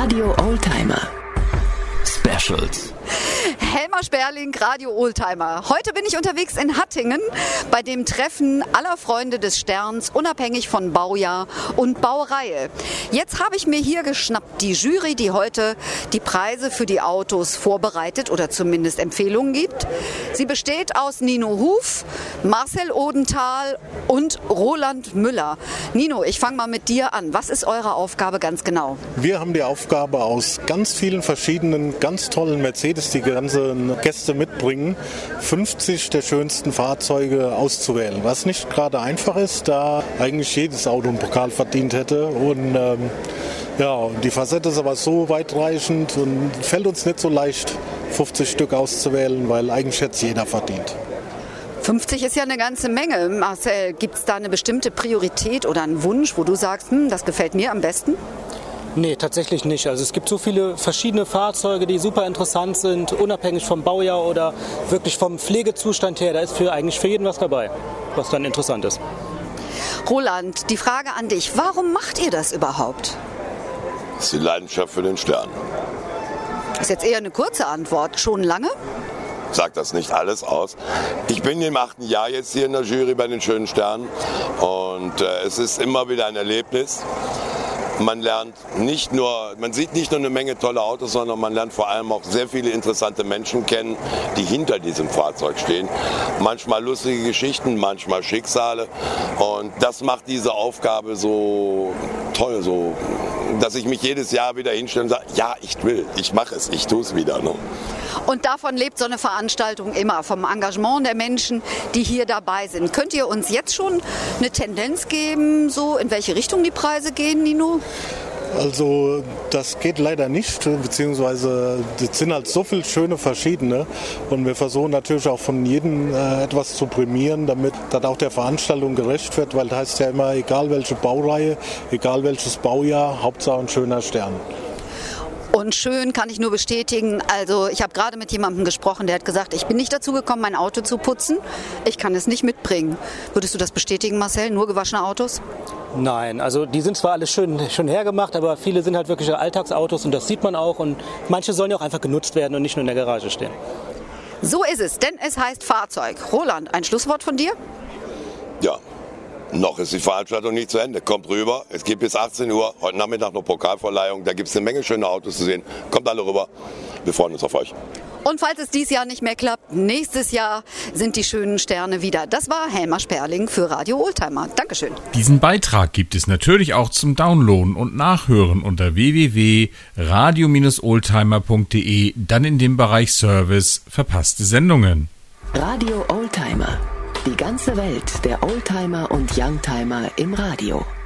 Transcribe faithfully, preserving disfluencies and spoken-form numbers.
Radio Oldtimer Specials. Helma Sperling, Radio Oldtimer. Heute bin ich unterwegs in Hattingen bei dem Treffen aller Freunde des Sterns, unabhängig von Baujahr und Baureihe. Jetzt habe ich mir hier geschnappt die Jury, die heute die Preise für die Autos vorbereitet oder zumindest Empfehlungen gibt. Sie besteht aus Nino Huf, Marcel Odenthal und Roland Müller. Nino, ich fange mal mit dir an. Was ist eure Aufgabe ganz genau? Wir haben die Aufgabe, aus ganz vielen verschiedenen, ganz tollen Mercedes, die ganze Gäste mitbringen, fünfzig der schönsten Fahrzeuge auszuwählen. Was nicht gerade einfach ist, da eigentlich jedes Auto einen Pokal verdient hätte. Und ähm, ja, die Facette ist aber so weitreichend und fällt uns nicht so leicht, fünfzig Stück auszuwählen, weil eigentlich hätte es jeder verdient. fünfzig ist ja eine ganze Menge. Marcel, gibt es da eine bestimmte Priorität oder einen Wunsch, wo du sagst, hm, das gefällt mir am besten? Nee, tatsächlich nicht. Also es gibt so viele verschiedene Fahrzeuge, die super interessant sind, unabhängig vom Baujahr oder wirklich vom Pflegezustand her. Da ist für eigentlich für jeden was dabei, was dann interessant ist. Roland, die Frage an dich. Warum macht ihr das überhaupt? Das ist die Leidenschaft für den Stern. Das ist jetzt eher eine kurze Antwort. Schon lange? Sagt das nicht alles aus. Ich bin im achten Jahr jetzt hier in der Jury bei den schönen Sternen und äh, es ist immer wieder ein Erlebnis. Man lernt nicht nur, man sieht nicht nur eine Menge tolle Autos, sondern man lernt vor allem auch sehr viele interessante Menschen kennen, die hinter diesem Fahrzeug stehen. Manchmal lustige Geschichten, manchmal Schicksale. Und das macht diese Aufgabe so toll, so, dass ich mich jedes Jahr wieder hinstelle und sage, ja, ich will, ich mache es, ich tue es wieder. Ne? Und davon lebt so eine Veranstaltung immer, vom Engagement der Menschen, die hier dabei sind. Könnt ihr uns jetzt schon eine Tendenz geben, so in welche Richtung die Preise gehen, Nino? Also das geht leider nicht, beziehungsweise es sind halt so viele schöne verschiedene und wir versuchen natürlich auch von jedem äh, etwas zu prämieren, damit das auch der Veranstaltung gerecht wird, weil das heißt ja immer, egal welche Baureihe, egal welches Baujahr, Hauptsache ein schöner Stern. Und schön kann ich nur bestätigen, also ich habe gerade mit jemandem gesprochen, der hat gesagt, ich bin nicht dazu gekommen, mein Auto zu putzen, ich kann es nicht mitbringen. Würdest du das bestätigen, Marcel, nur gewaschene Autos? Nein, also die sind zwar alles schön, schön hergemacht, aber viele sind halt wirklich Alltagsautos und das sieht man auch und manche sollen ja auch einfach genutzt werden und nicht nur in der Garage stehen. So ist es, denn es heißt Fahrzeug. Roland, ein Schlusswort von dir? Ja. Noch ist die Veranstaltung nicht zu Ende. Kommt rüber, es gibt bis achtzehn Uhr, heute Nachmittag noch Pokalverleihung, da gibt es eine Menge schöne Autos zu sehen. Kommt alle rüber, wir freuen uns auf euch. Und falls es dieses Jahr nicht mehr klappt, nächstes Jahr sind die schönen Sterne wieder. Das war Helma Sperling für Radio Oldtimer. Dankeschön. Diesen Beitrag gibt es natürlich auch zum Downloaden und Nachhören unter w w w punkt radio oldtimer punkt d e, dann in dem Bereich Service verpasste Sendungen. Radio Oldtimer. Die ganze Welt der Oldtimer und Youngtimer im Radio.